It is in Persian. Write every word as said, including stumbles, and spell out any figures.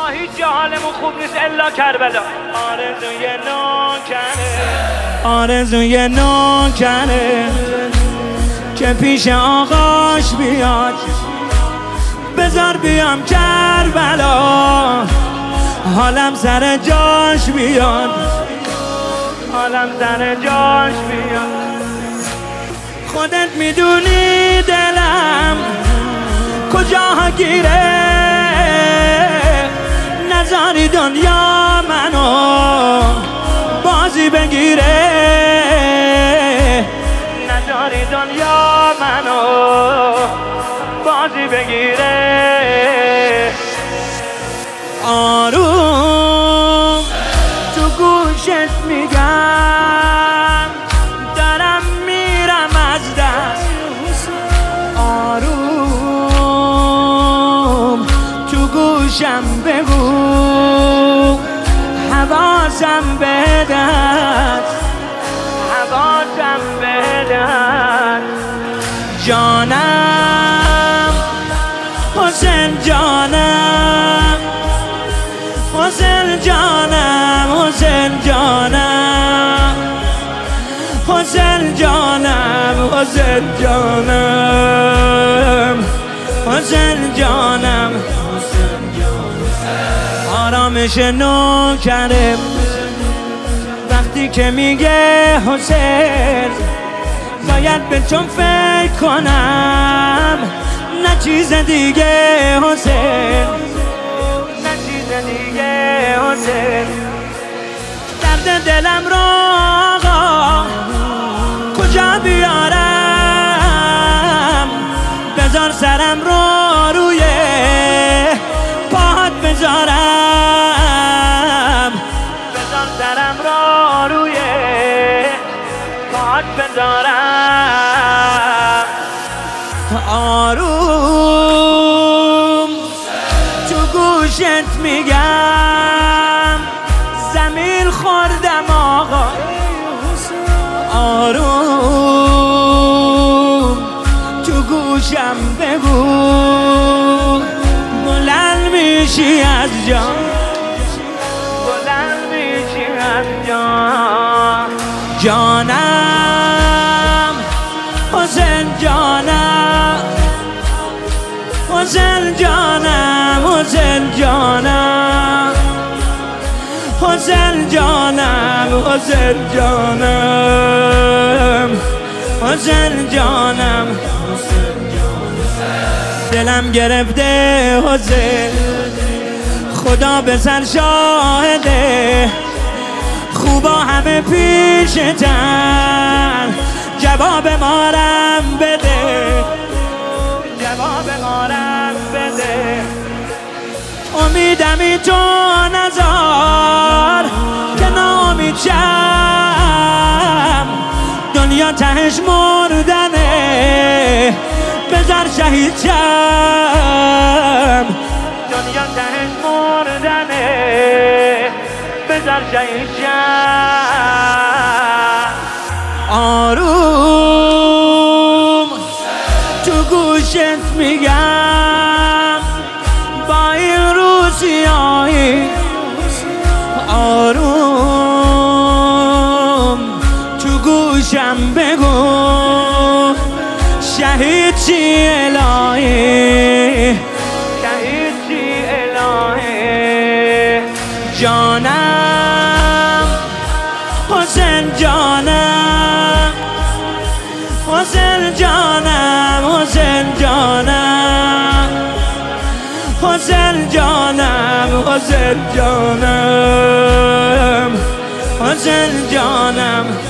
هیچ جا حالمون خوب نیست الا کربلا. آرزوی نوکره آرزوی نوکره که پیش آقاش بیاد، بذار بیام کربلا حالم سر جاش بیاد، حالم سر جاش بیاد. خودت میدونی دلم کجا گیره، نذاری دنیا منو بازی بگیره، نذاری دنیا منو بازی بگیره. آروم تو گوشت میگم دارم میرم از دست، آروم تو گوشم بگو حواسم بدن، حواسم بدن. جانم حسین جانم، حسین جانم، حسین جانم، حسین جانم، حسین جانم، حسین جانم. آرامش نوکره وقتی که میگه حسین، باید به چون فکر کنم نه چیز دیگه حسین، نه چیز دیگه حسین. درد دلم رو آقا کجا بیارم، بذار سرم رو روی پاهات بذارم، بذار سرم رو روی پاهات بذارم. آروم تو گوشت میگم زمین خوردم آقا، آروم تو گوشم بگو بلند میشی از جان، بلند میشی از جان. جانم حسین جانم، حسین جانم، حسین جانم، حسین جانم، حسین جانم، حسین جانم. دلم گرفته حسین، خدا به سر شاهده، خوبا همه پیشتن، جواب مارم بده، جواب مارم بده. امیدمی تو نزار که ناامید شم، دنیا تهش مردنه بذار شهید شم، دنیا تهش مردنه بذار شهید شم. آروم تو گوشت میگم با این روسیایی، آروم تو گوشم بگو شهید چی الهی، شهید چی الهی. جانم حسین جانم، حسین جانم، حسین جانم، حسین جانم، حسین جانم، حسین جانم.